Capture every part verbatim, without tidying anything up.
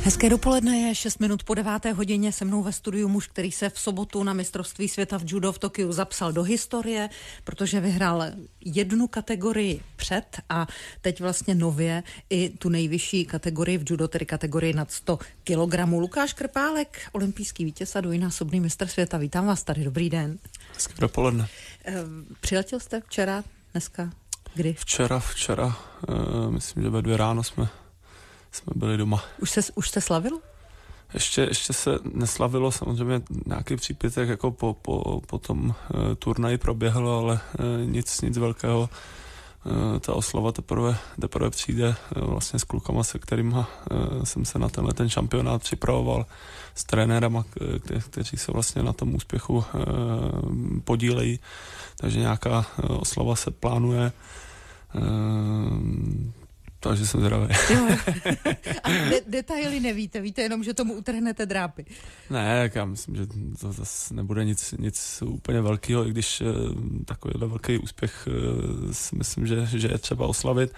Hezké dopoledne, je šest minut po deváté hodině, se mnou ve studiu muž, který se v sobotu na mistrovství světa v judo v Tokiu zapsal do historie, protože vyhrál jednu kategorii před a teď vlastně nově i tu nejvyšší kategorii v judo, tedy kategorii nad sto kilogramů. Lukáš Krpálek, olympijský vítěz a dvojnásobný mistr světa. Vítám vás tady, dobrý den. Hezké dopoledne. Přiletěl jste včera, dneska, kdy? Včera, včera, uh, myslím, že ve dvě ráno jsme jsme byli doma. Už se, už se slavilo? Ještě, ještě se neslavilo, samozřejmě nějaký přípitek jako po, po, po tom uh, turnaji proběhlo, ale uh, nic, nic velkého. Uh, ta oslava teprve, teprve přijde uh, vlastně s klukama, se kterýma uh, jsem se na tenhle ten šampionát připravoval, s trenérama, kte, kteří se vlastně na tom úspěchu uh, podílejí, takže nějaká uh, oslava se plánuje. Uh, Takže jsem zdravý. A de- detaily nevíte, víte jenom, že tomu utrhnete drápy. Ne, já myslím, že to zase nebude nic, nic úplně velkého, i když uh, takovýhle velký úspěch uh, si myslím, že, že je třeba oslavit.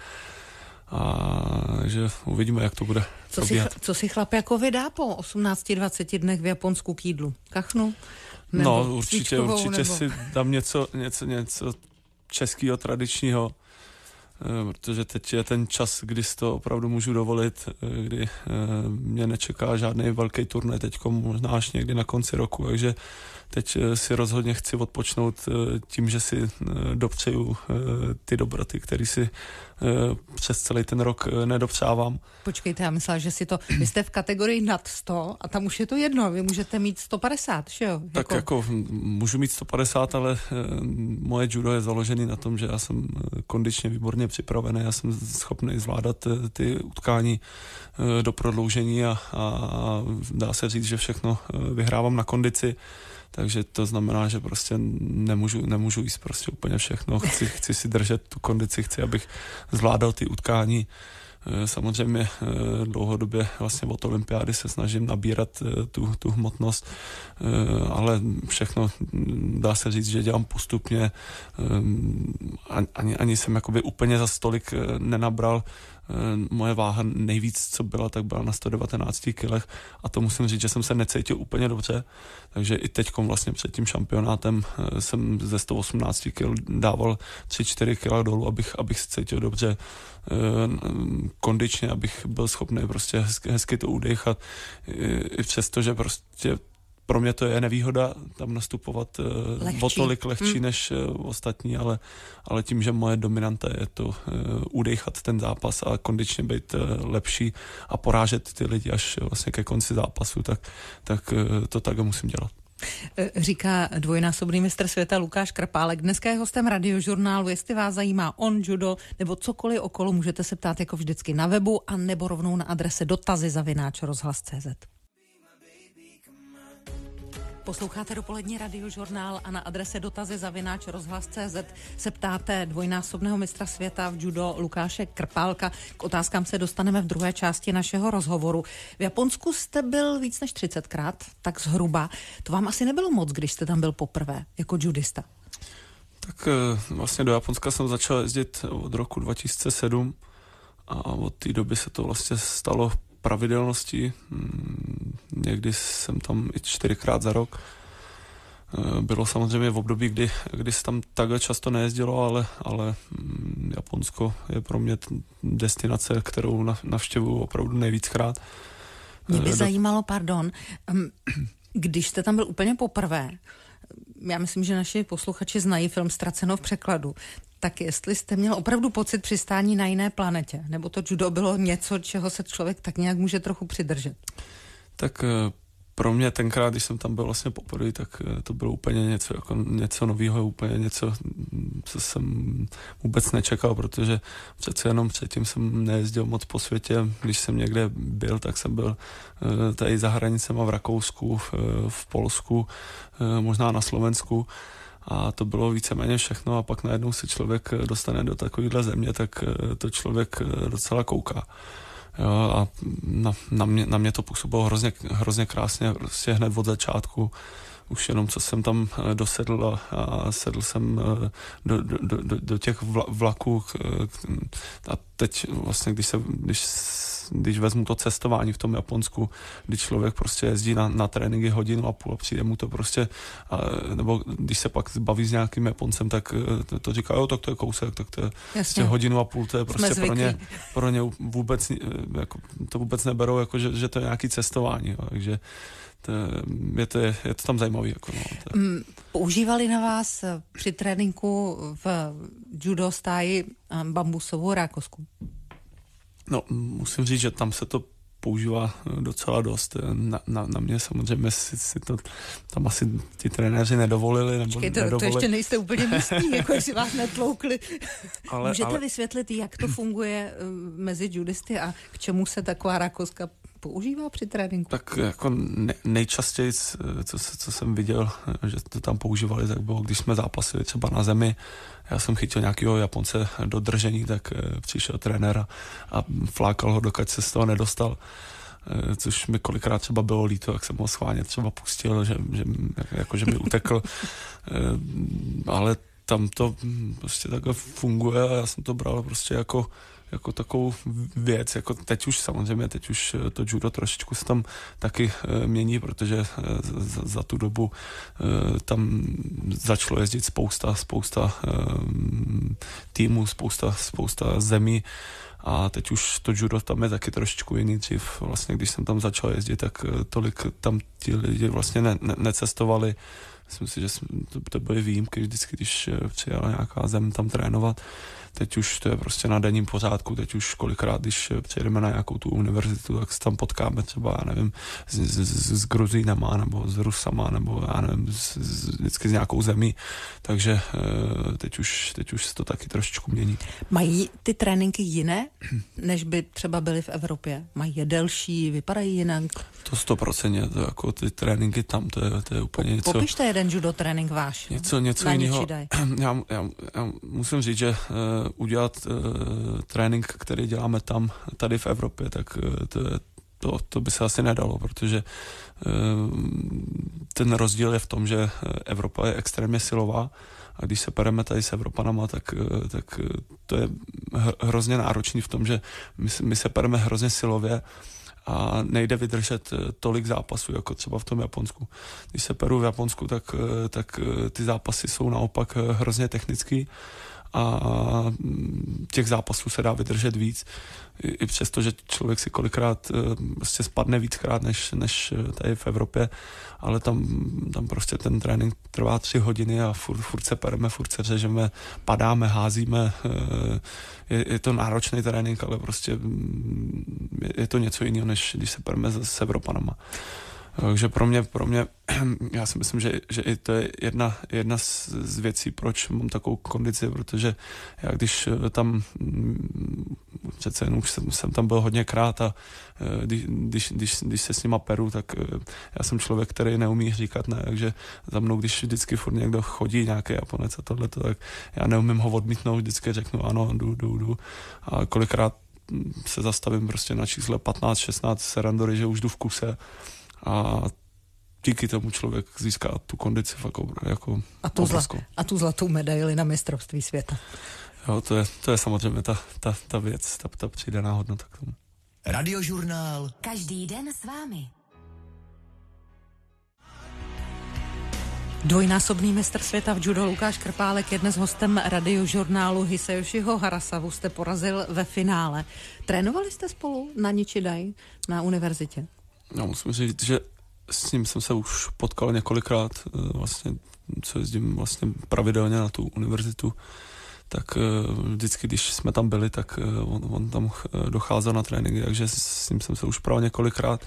A že uvidíme, jak to bude co si, co si chlap jako vydá po osmnácti dvaceti dnech v Japonsku k jídlu? Kachnu? Nebo no určitě, určitě nebo... si dám něco, něco, něco českého, tradičního, protože teď je ten čas, kdy si to opravdu můžu dovolit, kdy mě nečeká žádný velký turnaj teďko, možná až někdy na konci roku, takže teď si rozhodně chci odpočnout tím, že si dopřeju ty dobroty, které si přes celý ten rok nedopřávám. Počkejte, já myslela, že si to, vy jste v kategorii nad sto a tam už je to jedno, vy můžete mít sto padesát, že jo? Tak jako, jako můžu mít sto padesát, ale moje judo je založený na tom, že já jsem kondičně výborně připravený, já jsem schopný zvládat ty utkání do prodloužení a, a dá se říct, že všechno vyhrávám na kondici. Takže to znamená, že prostě nemůžu, nemůžu jíst prostě úplně všechno. Chci, chci si držet tu kondici, chci, abych zvládal ty utkání. Samozřejmě dlouhodobě vlastně od olympiády se snažím nabírat tu, tu hmotnost, ale všechno dá se říct, že dělám postupně. Ani, ani jsem jakoby úplně za stolik nenabral. Moje váha nejvíc, co byla, tak byla na sto devatenáct kilech a to musím říct, že jsem se necítil úplně dobře, takže i teďkom vlastně před tím šampionátem jsem ze sto osmnáct kil dával tři čtyři kila dolů, abych, abych se cítil dobře kondičně, abych byl schopný prostě hezky, hezky to udechat, i přesto, že prostě pro mě to je nevýhoda tam nastupovat lehčí. O tolik lehčí hmm. než uh, ostatní, ale, ale tím, že moje dominanta je to uh, udejchat ten zápas a kondičně být uh, lepší a porážet ty lidi až uh, vlastně ke konci zápasu, tak, tak uh, to tak musím dělat. Říká dvojnásobný mistr světa Lukáš Krpálek. Dneska je hostem Radiožurnálu. Jestli vás zajímá on, judo nebo cokoliv okolo, můžete se ptát jako vždycky na webu a nebo rovnou na adrese dotazy zavináč rozhlas tečka cé zet. Posloucháte dopolední Radiožurnál a na adrese dotazy zavináč rozhlas tečka cé zet se ptáte dvojnásobného mistra světa v judo Lukáše Krpálka. K otázkám se dostaneme v druhé části našeho rozhovoru. V Japonsku jste byl víc než třicetkrát, tak zhruba. To vám asi nebylo moc, když jste tam byl poprvé jako judista? Tak vlastně do Japonska jsem začal jezdit od roku dva tisíce sedm a od té doby se to vlastně stalo pravidelnosti. Někdy jsem tam i čtyřikrát za rok. Bylo samozřejmě v období, kdy, kdy se tam takhle často nejezdilo, ale, ale Japonsko je pro mě destinace, kterou navštěvuju opravdu nejvíckrát. Mě by zajímalo, pardon, když jste tam byl úplně poprvé, já myslím, že naši posluchači znají film Ztraceno v překladu, tak jestli jste měl opravdu pocit přistání na jiné planetě, nebo to judo bylo něco, čeho se člověk tak nějak může trochu přidržet? Tak pro mě tenkrát, když jsem tam byl vlastně poprvé, tak to bylo úplně něco, jako něco nového, úplně něco, co jsem vůbec nečekal, protože přece jenom předtím jsem nejezdil moc po světě. Když jsem někde byl, tak jsem byl tady za hranicema v Rakousku, v, v Polsku, možná na Slovensku. A to bylo víceméně všechno a pak najednou se člověk dostane do takovéhle země, tak to člověk docela kouká. Jo, a na, na, mě, na mě to působilo hrozně, hrozně krásně, prostě hned od začátku. Už jenom co jsem tam dosedl a, a sedl jsem do, do, do, do těch vlaků a teď vlastně, když, se, když když vezmu to cestování v tom Japonsku, když člověk prostě jezdí na, na tréninky hodinu a půl a přijde mu to prostě, a, nebo když se pak baví s nějakým Japoncem, tak to, to říká, jo, tak to je kousek, tak to je prostě hodinu a půl, to je prostě pro ně, pro ně vůbec, jako, to vůbec neberou, jako, že, že to je nějaký cestování, jo, takže to, je, to, je to tam zajímavý. Jako, no, to. Používali na vás při tréninku v judo stáji bambusovou rákosku? No, musím říct, že tam se to používá docela dost. Na, na, na mě samozřejmě si, si to tam asi ti trenéři nedovolili. Nebo Počkejte, nedovolili. To ještě nejste úplně místní, jako jestli vás netloukli. Ale, Můžete ale... vysvětlit, jak to funguje mezi judisty a k čemu se taková rákoska používá při tréninku? Tak jako ne, nejčastěji, co, co jsem viděl, že to tam používali, tak bylo, když jsme zápasili třeba na zemi, já jsem chytil nějakého Japonce do držení, tak přišel trenér a flákal ho, dokud se z toho nedostal, což mi kolikrát třeba bylo líto, jak jsem ho schválně třeba pustil, že, že, jako, že mi utekl, ale tam to prostě takhle funguje a já jsem to bral prostě jako jako takovou věc, jako teď už samozřejmě, teď už to judo trošičku se tam taky e, mění, protože e, za, za tu dobu e, tam začalo jezdit spousta, spousta e, týmů, spousta, spousta zemí a teď už to judo tam je taky trošičku jiný. Dřív vlastně, když jsem tam začal jezdit, tak tolik tam ti lidi vlastně ne, ne, necestovali. Myslím si, že to, to byly výjimky vždycky, když přijela nějaká zem tam trénovat. Teď už to je prostě na denním pořádku, teď už kolikrát, když přijedeme na nějakou tu univerzitu, tak se tam potkáme třeba, já nevím, s, s, s Gruzínama, nebo s Rusama, nebo já nevím, s, s, vždycky s nějakou zemí, takže teď už, teď už se to taky trošičku mění. Mají ty tréninky jiné, než by třeba byly v Evropě? Mají je delší, vypadají jinak? To sto procent, to jako ty tréninky tam, to je, to je úplně něco... Popište jeden judo trénink váš. Něco, něco jiného. Já, já, já musím říct, že uh, udělat uh, trénink, který děláme tam, tady v Evropě, tak uh, to, to, to by se asi nedalo, protože uh, ten rozdíl je v tom, že Evropa je extrémně silová a když se pereme tady s Evropanama, tak, uh, tak to je hrozně náročný v tom, že my, my se pereme hrozně silově a nejde vydržet tolik zápasů, jako třeba v tom Japonsku. Když se peru v Japonsku, tak, tak ty zápasy jsou naopak hrozně technický a těch zápasů se dá vydržet víc. I, i přesto, že člověk si kolikrát prostě spadne víckrát než, než tady v Evropě, ale tam, tam prostě ten trénink trvá tři hodiny a furt, furt se pereme, furt se řežeme, padáme, házíme. Je, je to náročný trénink, ale prostě je, je to něco jiného, než když se pereme s, s Evropanama. Takže pro mě, pro mě, já si myslím, že, že i to je jedna, jedna z, z věcí, proč mám takovou kondici, protože já když tam, přece jen už jsem, jsem tam byl hodněkrát a když, když, když, když se s nima peru, tak já jsem člověk, který neumí říkat ne, takže za mnou, když vždycky furt někdo chodí, nějaký Japonec a tohleto, tak já neumím ho odmítnout, vždycky řeknu ano, jdu, jdu, jdu a kolikrát se zastavím prostě na čísle patnáct šestnáct serandory, že už jdu v kuse. A díky tomu člověk získá tu kondici jako, jako a, tu zla, a tu zlatou medaili na mistrovství světa. Jo, to je, to je samozřejmě ta, ta, ta věc, ta, ta přidaná hodnota k tomu. Radiožurnál. Každý den s vámi. Dvojnásobný mistr světa v judo Lukáš Krpálek je dnes hostem radiožurnálu. Hisayoshiho Harasavu jste porazil ve finále. Trénovali jste spolu na Nichidai na univerzitě? No, musím říct, že s ním jsem se už potkal několikrát, vlastně, co jezdím vlastně pravidelně na tu univerzitu, tak vždycky, když jsme tam byli, tak on, on tam docházel na tréninky, takže s ním jsem se už pral několikrát.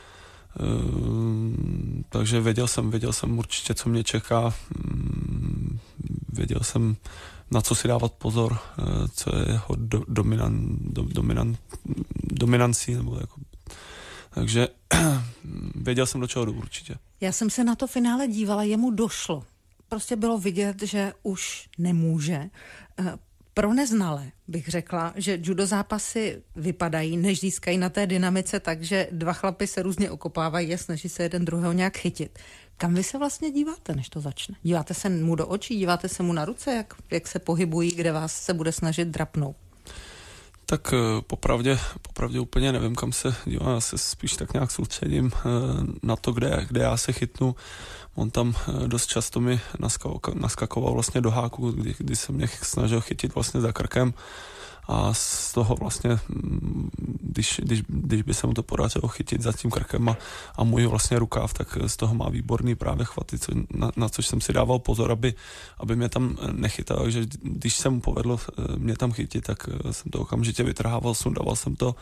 Takže věděl jsem, věděl jsem určitě, co mě čeká, věděl jsem, na co si dávat pozor, co je jeho do, dominan, do, dominan, dominancí, nebo jako. Takže věděl jsem, do čeho jdu určitě. Já jsem se na to finále dívala, jemu došlo. Prostě bylo vidět, že už nemůže. Pro neznalé bych řekla, že judo zápasy vypadají, než získají na té dynamice, takže dva chlapy se různě okopávají a snaží se jeden druhého nějak chytit. Kam vy se vlastně díváte, než to začne? Díváte se mu do očí, díváte se mu na ruce, jak, jak se pohybují, kde vás se bude snažit drapnout? Tak popravdě, popravdě úplně nevím, kam se dívám, já se spíš tak nějak soustředím na to, kde, kde já se chytnu. On tam dost často mi naskakoval vlastně do háku, kdy, kdy se mě snažil chytit vlastně za krkem a z toho vlastně, když, když, když by se mu to podařilo chytit za tím krkem a, a můj vlastně rukáv, tak z toho má výborný právě chvaty, co, na, na což jsem si dával pozor, aby, aby mě tam nechytal, takže když se mu povedlo mě tam chytit, tak jsem to okamžitě vytrhával, sundával jsem to.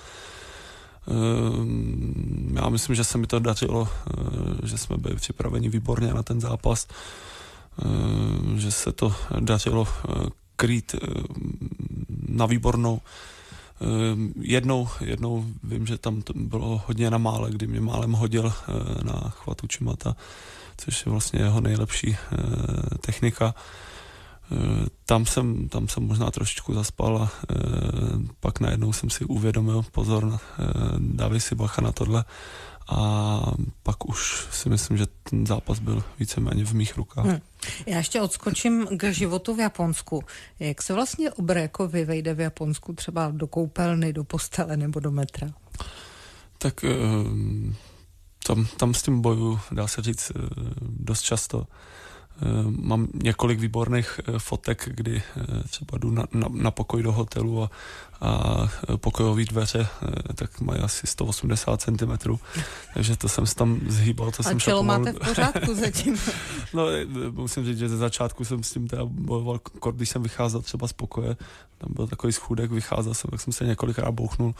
Já myslím, že se mi to dařilo, že jsme byli připraveni výborně na ten zápas, že se to dařilo krýt na výbornou. Jednou, jednou vím, že tam to bylo hodně na mále, kdy mě málem hodil na chvatu Čimata, což je vlastně jeho nejlepší technika. Tam jsem, tam jsem možná trošičku zaspal a pak najednou jsem si uvědomil, pozor, dávej si bacha na tohle, a pak už si myslím, že ten zápas byl víceméně v mých rukách. Hmm. Já ještě odskočím k životu v Japonsku. Jak se vlastně Obrekovi vejde v Japonsku třeba do koupelny, do postele nebo do metra? Tak tam, tam s tím boju, dá se říct, dost často. Mám několik výborných fotek, kdy třeba jdu na, na, na pokoj do hotelu a, a pokojové dveře tak mají asi sto osmdesát centimetrů, takže to jsem se tam zhýbal. To a jsem čelo šapoval. Máte v pořádku zatím? No, musím říct, že ze začátku jsem s tím teda bojoval, když jsem vycházel třeba z pokoje, tam byl takový schůdek, vycházel jsem, tak jsem se několikrát bouchnul.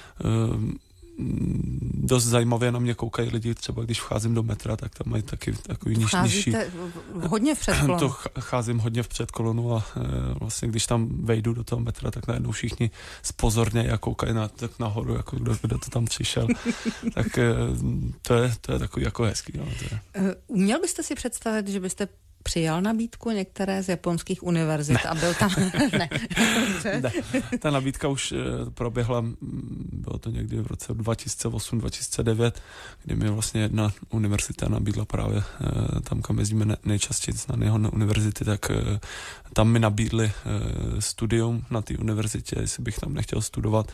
Dost zajímavě na mě koukají lidi, třeba když vcházím do metra, tak tam mají taky takový niž, nižší. Hodně v předkolonu. To cházím hodně v předkolonu a e, vlastně když tam vejdu do toho metra, tak najednou všichni spozornějí a koukají na, tak nahoru, jako kdo, kdo to tam přišel. tak e, to, je, to je takový jako hezký. No, to je. Uměl byste si představit, že byste přijal nabídku některé z japonských univerzit ne. a byl tam... ne. ne. Ta nabídka už proběhla, bylo to někdy v roce dva tisíce osm dva tisíce devět, kdy mi vlastně jedna univerzita nabídla právě tam, kam jezdíme nejčastěji na jeho univerzity, tak tam mi nabídli studium na té univerzitě, jestli bych tam nechtěl studovat.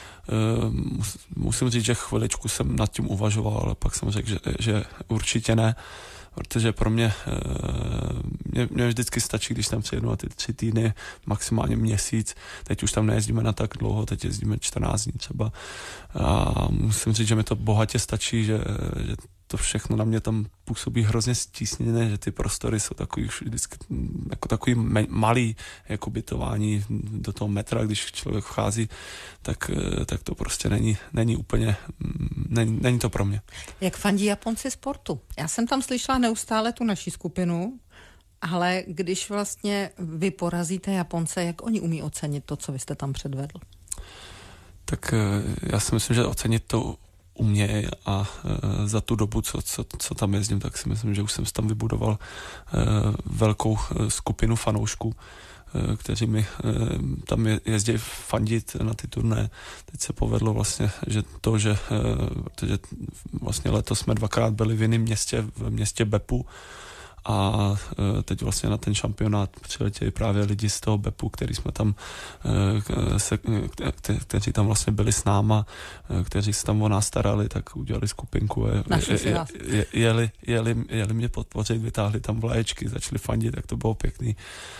Musím říct, že chviličku jsem nad tím uvažoval, ale pak jsem řekl, že, že určitě ne, protože pro mě, mě, mě vždycky stačí, když tam přijedu na ty tři týdny, maximálně měsíc. Teď už tam nejezdíme na tak dlouho, teď jezdíme čtrnáct dní třeba. A musím říct, že mi to bohatě stačí, že, že to všechno na mě tam působí hrozně stísněné, že ty prostory jsou takový už vždycky jako takový me- malý jako bytování do toho metra, když člověk vchází, tak, tak to prostě není, není úplně, není, není to pro mě. Jak fandí Japonci sportu? Já jsem tam slyšela neustále tu naši skupinu, ale když vlastně vy porazíte Japonce, jak oni umí ocenit to, co vy jste tam předvedl? Tak já si myslím, že ocenit to umějí a e, za tu dobu, co, co, co tam jezdím, tak si myslím, že už jsem tam vybudoval e, velkou e, skupinu fanoušků, e, kteří mi e, tam je, jezdí fandit na ty turné. Teď se povedlo vlastně, že to, že, e, protože vlastně letos jsme dvakrát byli v jiném městě, v městě Beppu, a teď vlastně na ten šampionát přiletěli právě lidi z toho Beppu, který jsme tam, se, kte, kteří tam vlastně byli s náma, kteří se tam o nás starali, tak udělali skupinku. Je, je, je, jeli, jeli, jeli mě podpořit, vytáhli tam vlaječky, začali fandit, tak to bylo pěkný.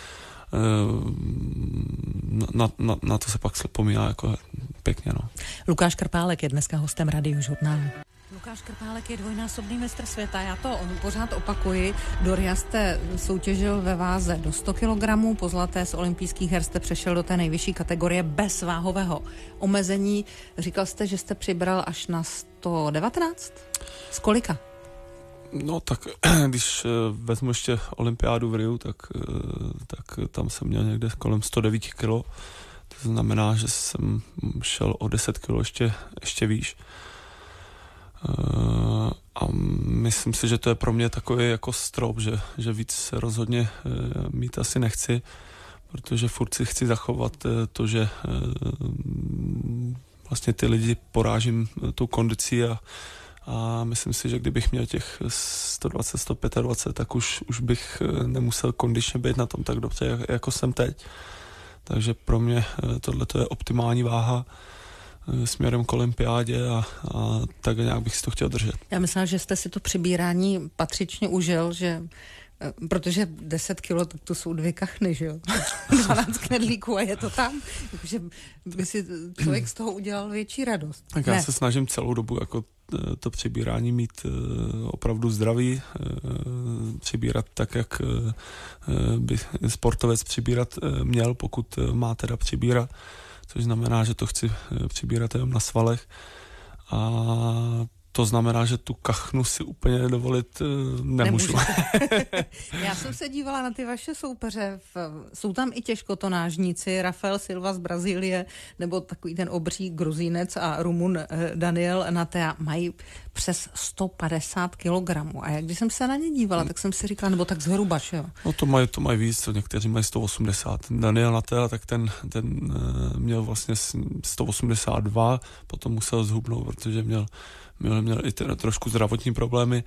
Na, na, na to se pak vzpomíná jako pěkně. No. Lukáš Krpálek je dneska hostem Radiožurnálu. Lukáš Krpálek je dvojnásobný mistr světa, já to pořád opakuji. Do Ria jste soutěžil ve váze do sto kilogramů, po zlaté z olympijských her jste přešel do té nejvyšší kategorie bez váhového omezení. Říkal jste, že jste přibral až na sto devatenáct? Z kolika? No tak, když vezmu ještě olympiádu v Riu, tak, tak tam jsem měl někde kolem sto devět kilo. To znamená, že jsem šel o deset kilo ještě, ještě výš. A myslím si, že to je pro mě takový jako strop, že, že víc rozhodně mít asi nechci, protože furt si chci zachovat to, že vlastně ty lidi porážím tou kondicí a, a myslím si, že kdybych měl těch sto dvacet, sto dvacet pět, tak už, už bych nemusel kondičně být na tom tak dobře, jako jsem teď. takže pro mě tohle je optimální váha směrem k olympiádě a, a tak nějak bych si to chtěl držet. Já myslím, že jste si to přibírání patřičně užil, že protože deset kilo, tak to jsou dvě kachny, že jo? dvanáct knedlíků a je to tam. Takže by si člověk z toho udělal větší radost. Tak já ne. se snažím celou dobu jako to přibírání mít opravdu zdravý, přibírat tak, jak by sportovec přibírat měl, pokud má teda přibírat, což znamená, že to chci přibírat jenom na svalech a to znamená, že tu kachnu si úplně dovolit nemůžu. Já jsem se dívala na ty vaše soupeře. V, jsou tam i těžkotonážníci, Rafael Silva z Brazílie, nebo takový ten obří Gruzínec a Rumun Daniel Natea. Mají přes sto padesát kilogramů. A jak když jsem se na ně dívala, tak jsem si říkala, nebo tak zhruba, že jo? No to mají, to mají víc, to někteří mají sto osmdesát. Daniel Natea, tak ten, ten měl vlastně sto osmdesát dva, potom musel zhubnout, protože měl Měl, měl i teda trošku zdravotní problémy.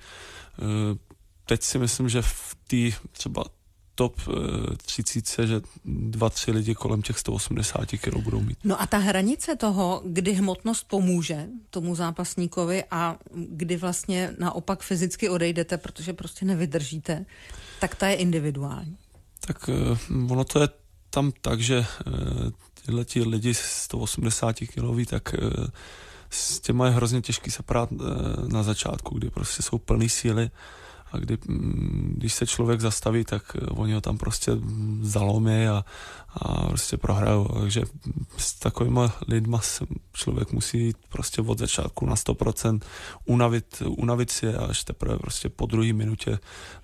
Teď si myslím, že v té třeba top třicítce, že dva, tři lidi kolem těch sto osmdesát kilo budou mít. No a ta hranice toho, kdy hmotnost pomůže tomu zápasníkovi a kdy vlastně naopak fyzicky odejdete, protože prostě nevydržíte, tak ta je individuální. Tak ono to je tam tak, že tyhle ti lidi sto osmdesát kiloví, tak s těma je hrozně těžký se prát na začátku, kdy prostě jsou plný síly a kdy, když se člověk zastaví, tak oni ho tam prostě zalomí a, a prostě prohrajou. Takže s takovýma lidma člověk musí jít prostě od začátku na sto procent unavit, unavit si a až teprve prostě po druhé minutě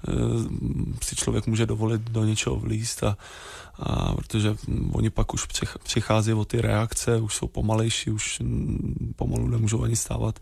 si člověk může dovolit do něčeho vlízt a, a protože oni pak už přichází o ty reakce, už jsou pomalejší, už pomalu nemůžou ani stávat.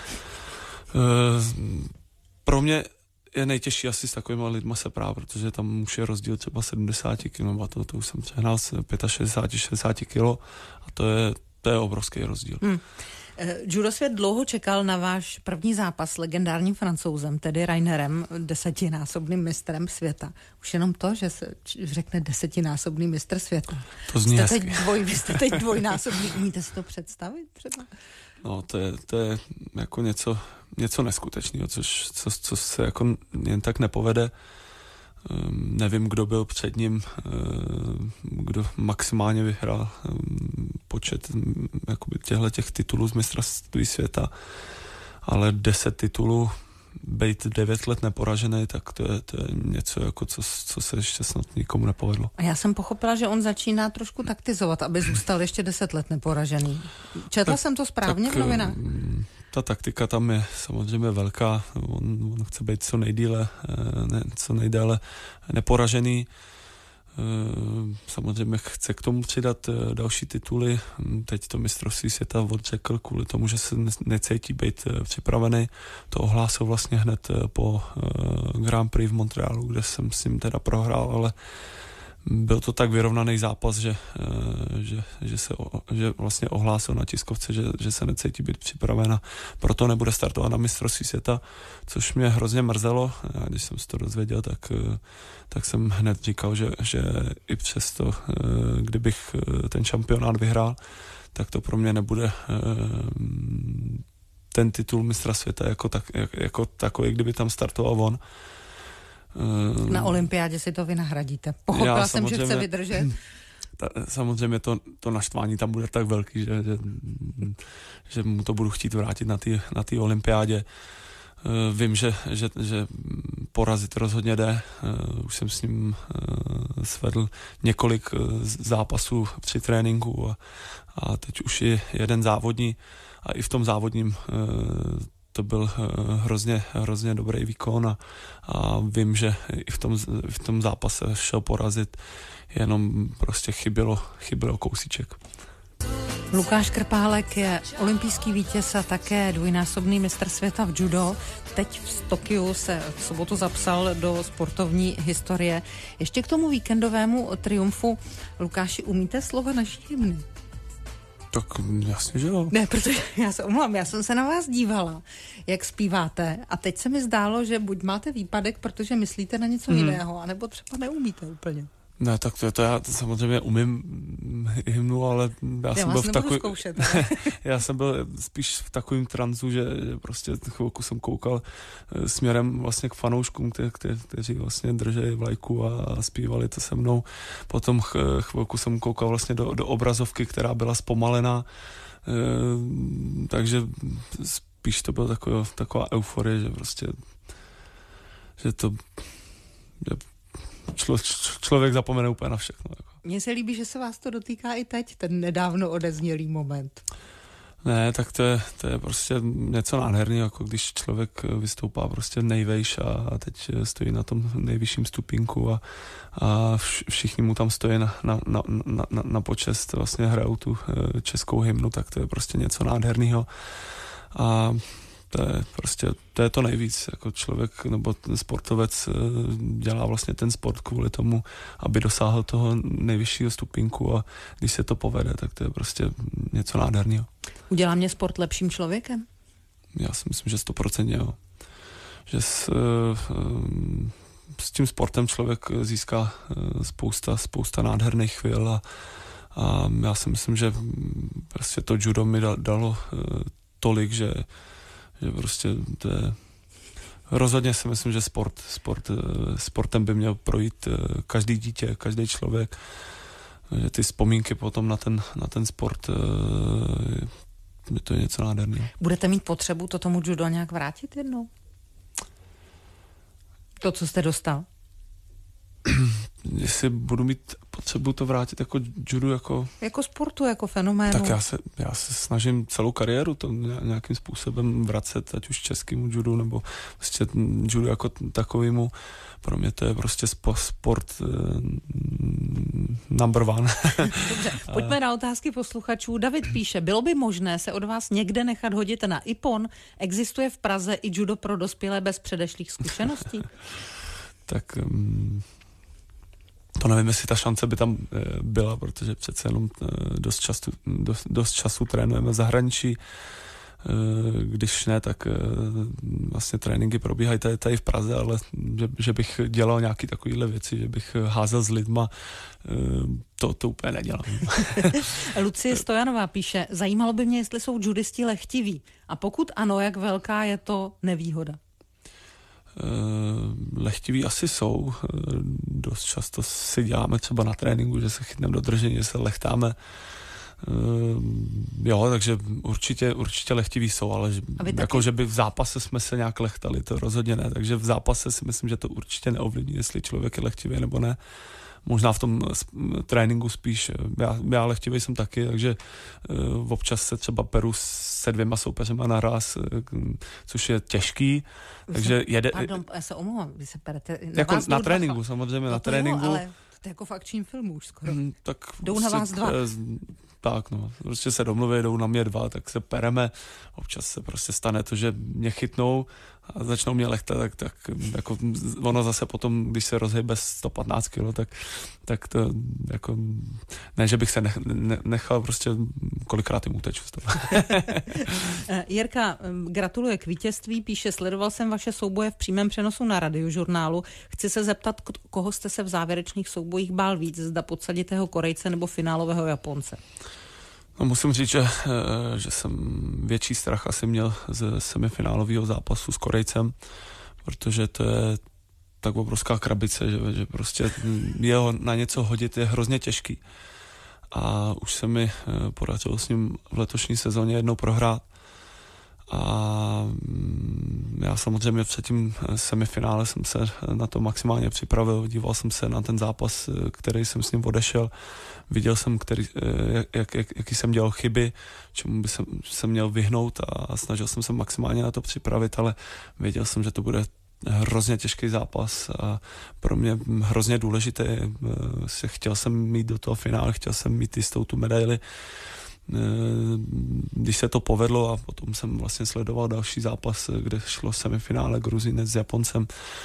Pro mě je nejtěžší asi s takovýma lidma se právě, protože tam už je rozdíl třeba sedmdesát kilo, a to, to už jsem přehnal z šedesát pět šedesát kilo a to je, to je obrovský rozdíl. Hmm. Judo svět dlouho čekal na váš první zápas s legendárním Francouzem, tedy Rainerem, desetinásobným mistrem světa. Už jenom to, že se řekne desetinásobný mistr světa. To zní jste teď dvoj, vy jste teď dvojnásobný, umíte si to představit třeba? No, to je, to je jako něco, něco neskutečného, což, co, co se jako jen tak nepovede. Um, nevím, kdo byl před ním, um, kdo maximálně vyhrál um, počet um, těchto těch titulů z mistrovství světa, ale deset titulů, být devět let neporažený, tak to je, to je něco, jako co, co se ještě snad nikomu nepovedlo. A já jsem pochopila, že on začíná trošku taktizovat, aby zůstal ještě deset let neporažený. Četla tak, jsem to správně tak, v novinách? Ta taktika tam je samozřejmě velká. On, on chce být co nejdíle, ne, co nejdéle neporažený. Samozřejmě chce k tomu přidat další tituly. Teď to mistrovství světa odřekl kvůli tomu, že se necítí být připravený. To ohlásil vlastně hned po Grand Prix v Montrealu, kde jsem s ním teda prohrál, ale byl to tak vyrovnaný zápas, že, že, že se že vlastně ohlásil na tiskovce, že, že se necítí být připraven a proto nebude startovat na mistrovství světa, což mě hrozně mrzelo. A když jsem se to dozvěděl, tak, tak jsem hned říkal, že, že i přesto, kdybych ten šampionát vyhrál, tak to pro mě nebude ten titul mistra světa jako, tak, jako takový, kdyby tam startoval on. Na olympiádě si to vynahradíte. Pochopila jsem, že chce vydržet. Ta, samozřejmě to, to naštvání tam bude tak velký, že, že, že mu to budu chtít vrátit na té na té olympiádě. Vím, že, že, že porazit rozhodně jde. Už jsem s ním svedl několik zápasů při tréninku a, a teď už je jeden závodní a i v tom závodním to byl hrozně, hrozně dobrý výkon a, a vím, že i v tom, v tom zápase šel porazit, jenom prostě chybělo, chybělo kousíček. Lukáš Krpálek je olympijský vítěz a také dvojnásobný mistr světa v judo. Teď v Tokiu se v sobotu zapsal do sportovní historie. Ještě k tomu víkendovému triumfu. Lukáši, umíte slova naší hymny? Tak jasně, že jo. Ne, protože já se omlám, já jsem se na vás dívala, jak zpíváte a teď se mi zdálo, že buď máte výpadek, protože myslíte na něco hmm. jiného, anebo třeba neumíte úplně. Ne, tak to, to já to samozřejmě umím hymnu, ale já, já jsem byl v takový... zkoušet, já jsem byl spíš v takovém tranzu, že, že prostě chvilku jsem koukal směrem vlastně k fanouškům, kte, kte, kteří vlastně drželi vlajku a, a zpívali to se mnou. Potom ch, chvilku jsem koukal vlastně do, do obrazovky, která byla zpomalená, e, takže spíš to byla taková, taková euforie, že prostě že to že Člo, člověk zapomene úplně na všechno. Jako. Mně se líbí, že se vás to dotýká i teď, ten nedávno odeznělý moment. Ne, tak to je, to je prostě něco nádherného, jako když člověk vystoupá prostě nejvejš a, a teď stojí na tom nejvyšším stupínku a, a všichni mu tam stojí na, na, na, na, na počest, vlastně hrajou tu českou hymnu, tak to je prostě něco nádherného. A to je prostě, to je to nejvíc, jako člověk nebo ten sportovec dělá vlastně ten sport kvůli tomu, aby dosáhl toho nejvyššího stupínku a když se to povede, tak to je prostě něco nádherného. Udělá mě sport lepším člověkem? Já si myslím, že stoprocentně jo. Že s, s tím sportem člověk získá spousta, spousta nádherných chvil a, a já si myslím, že prostě to judo mi dalo tolik, že že prostě to je... Rozhodně si myslím, že sport, sport, sportem by měl projít každý dítě, každý člověk, že ty vzpomínky potom na ten, na ten sport, to je něco nádherného. Budete mít potřebu to tomu judo nějak vrátit jednou? To, co jste dostal? Jestli budu mít potřebu to vrátit jako judu, jako... Jako sportu, jako fenoménu. Tak já se, já se snažím celou kariéru to nějakým způsobem vracet, ať už českému judu, nebo prostě judu jako takovému. Pro mě to je prostě sport number one. Dobře, pojďme na otázky posluchačů. David píše, bylo by možné se od vás někde nechat hodit na ippon? Existuje v Praze i judo pro dospělé bez předešlých zkušeností? Tak... Um... To nevím, jestli ta šance by tam byla, protože přece jenom dost času, dost, dost času trénujeme v zahraničí. Když ne, tak vlastně tréninky probíhají tady, tady v Praze, ale že, že bych dělal nějaké takovéhle věci, že bych házel s lidma, to, to úplně nedělám. Lucie Stojanová píše, zajímalo by mě, jestli jsou judisti lehtiví. A pokud ano, jak velká je to nevýhoda? Lehtiví asi jsou. Dost často si děláme třeba na tréninku, že se chytneme do držení, že se lechtáme. Jo, takže určitě, určitě lehtiví jsou, ale jako, taky? Že by v zápase jsme se nějak lechtali, to rozhodně ne. Takže v zápase si myslím, že to určitě neovlivní, jestli člověk je lehtivý nebo ne. Možná v tom tréninku spíš. Já, já lehtivý jsem taky, takže uh, občas se třeba peru se dvěma soupeřema naraz, uh, což je těžký. Vy takže se, jede... Pardon, já se omlouvám, vy se perete... Na jako na tréninku, dva. Samozřejmě no na tréninku. Jo, ale to je jako v akčním filmu už skoro. Hmm, tak jdou na vás dva. Tak no, prostě se domluví, jdou na mě dva, tak se pereme. Občas se prostě stane to, že mě chytnou a začnou mě lechtat, tak, tak jako ono zase potom, když se rozhejbe sto patnáct kilo, tak, tak to jako, ne, že bych se nech, ne, nechal prostě kolikrát jim uteču z toho. Jirka gratuluje k vítězství, píše, sledoval jsem vaše souboje v přímém přenosu na Radiožurnálu. Chci se zeptat, koho jste se v závěrečných soubojích bál víc, zda podsaditého Korejce nebo finálového Japonce? No, musím říct, že, že jsem větší strach asi měl ze semifinálového zápasu s Korejcem, protože to je tak obrovská krabice, že, že prostě jeho na něco hodit je hrozně těžký. A už se mi podařilo s ním v letošní sezóně jednou prohrát. A já samozřejmě před tím semifinále jsem se na to maximálně připravil, díval jsem se na ten zápas, který jsem s ním odešel, viděl jsem, který, jak, jak, jaký jsem dělal chyby, čemu by jsem, jsem měl vyhnout a snažil jsem se maximálně na to připravit, ale věděl jsem, že to bude hrozně těžký zápas a pro mě hrozně důležitý. Chtěl jsem mít do toho finále, chtěl jsem mít jistou tu medaili. Když se to povedlo a potom jsem vlastně sledoval další zápas, kde šlo semifinále Gruzinec s Japoncem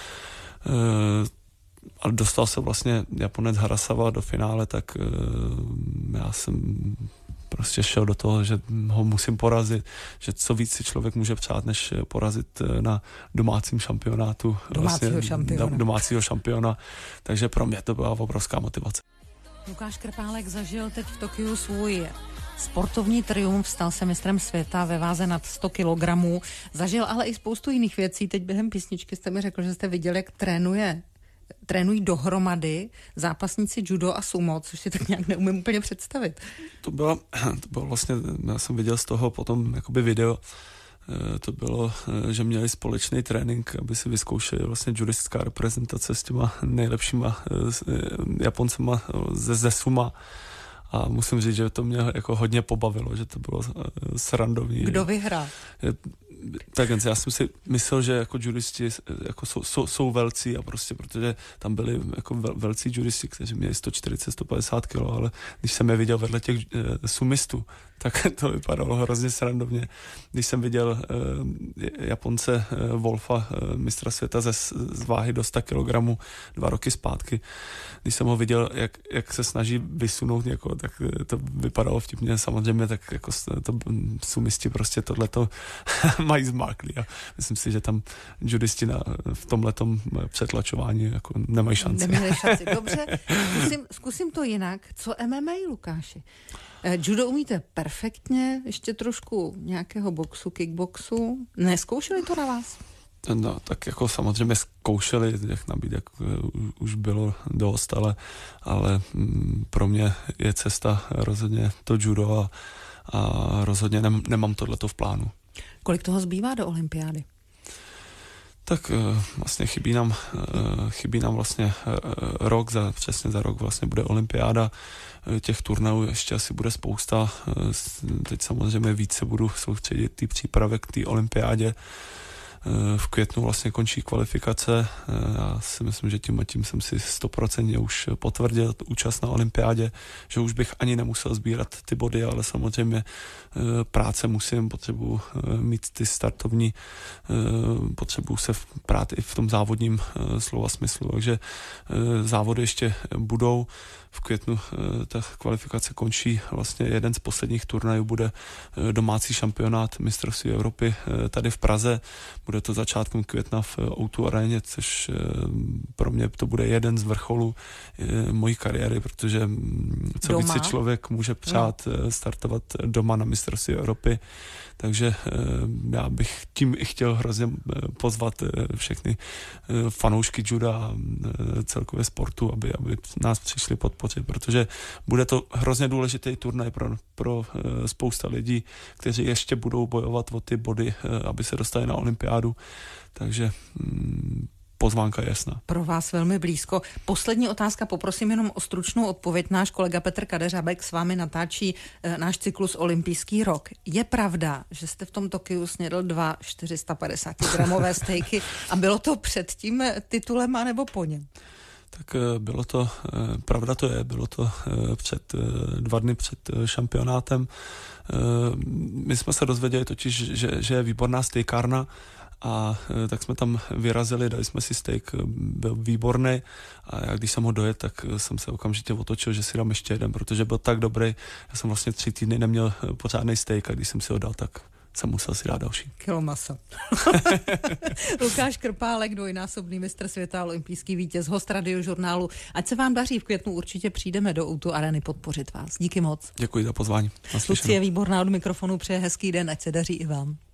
a dostal se vlastně Japonec Harasawa do finále, tak já jsem prostě šel do toho, že ho musím porazit, že co víc si člověk může přát, než porazit na domácím šampionátu. Domácího vlastně, šampiona. Domácího šampiona. Takže pro mě to byla obrovská motivace. Lukáš Krpálek zažil teď v Tokiu svůj sportovní triumf, stal se mistrem světa ve váze nad sto kilogramů. Zažil ale i spoustu jiných věcí. Teď během písničky jste mi řekl, že jste viděl, jak trénuje trénují dohromady zápasníci judo a sumo, což si tak nějak neumím úplně představit. To bylo, to bylo vlastně, já jsem viděl z toho potom jakoby video, to bylo, že měli společný trénink, aby si vyzkoušeli vlastně judistická reprezentace s těma nejlepšíma Japoncema ze, ze suma. A musím říct, že to mě jako hodně pobavilo, že to bylo srandovní. Kdo vyhrál? Tak já jsem si myslel, že jako judisti jako jsou, jsou, jsou velcí a prostě, protože tam byli jako vel, velcí judisti, kteří měli sto čtyřicet až sto padesát kilo, ale když jsem je viděl vedle těch e, sumistů, tak to vypadalo hrozně srandovně. Když jsem viděl e, Japonce e, Wolfa, e, mistra světa ze, z váhy do sto kilogramů dva roky zpátky, když jsem ho viděl, jak, jak se snaží vysunout někoho, tak to vypadalo vtipně. Samozřejmě tak jako to, sumisti prostě tohleto mají zmáklý a myslím si, že tam judisti na, v tomhletom přetlačování jako nemají šanci. Neměli šanci. Dobře, zkusím, zkusím to jinak. Co M M A, Lukáši? Judo umíte perfektně, ještě trošku nějakého boxu, kickboxu. Nezkoušeli to na vás? No, tak jako samozřejmě zkoušeli, těch nabídek už bylo dost, ale, ale pro mě je cesta rozhodně to judo a, a rozhodně nem, nemám tohleto v plánu. Kolik toho zbývá do olympiády? Tak vlastně chybí nám, chybí nám vlastně rok, za, přesně za rok vlastně bude olympiáda. Těch turnajů ještě asi bude spousta. Teď samozřejmě více budu soustředit ty přípravy k té olympiádě. V květnu vlastně končí kvalifikace. Já si myslím, že tím a tím jsem si stoprocentně už potvrdil účast na olympiádě, že už bych ani nemusel sbírat ty body, ale samozřejmě práce musím, potřebuji mít ty startovní, potřebuji se prát i v tom závodním slova smyslu, takže závody ještě budou. V květnu ta kvalifikace končí, vlastně jeden z posledních turnajů bude domácí šampionát mistrovství Evropy tady v Praze. Bude to začátkem května v ó dva aréně, což pro mě to bude jeden z vrcholů mojí kariéry, protože co doma? víc si člověk může přát no. startovat doma na mistrovství Evropy, takže já bych tím i chtěl hrozně pozvat všechny fanoušky juda a celkově sportu, aby, aby nás přišli podpořit, protože bude to hrozně důležitý turnaj pro, pro spousta lidí, kteří ještě budou bojovat o ty body, aby se dostali na olympiádu, takže mm, pozvánka je jasná. Pro vás velmi blízko. Poslední otázka, poprosím jenom o stručnou odpověď. Náš kolega Petr Kadeřabek s vámi natáčí e, náš cyklus Olympijský rok. Je pravda, že jste v tom Tokiu snědl dva čtyři sta padesát gramové stejky a bylo to před tím titulem anebo po něm? Tak bylo to, pravda to je, bylo to před dva dny před šampionátem. My jsme se dozvěděli totiž, že, že je výborná stejkárna, a tak jsme tam vyrazili, dali jsme si steak, byl výborný a já když jsem ho dojet, tak jsem se okamžitě otočil, že si dám ještě jeden, protože byl tak dobrý. Já jsem vlastně tři týdny neměl pořádný steak a když jsem si ho dal, tak jsem musel si dát další. Kilo masa. Lukáš Krpálek, dvojnásobný mistr světa a olympijský vítěz, host Radiožurnálu. Ať se vám daří, v květnu určitě přijdeme do ó dva Areny podpořit vás. Díky moc. Děkuji za pozvání. Lucie Výborná od mikrofonu přeje hezký den, ať se daří i vám.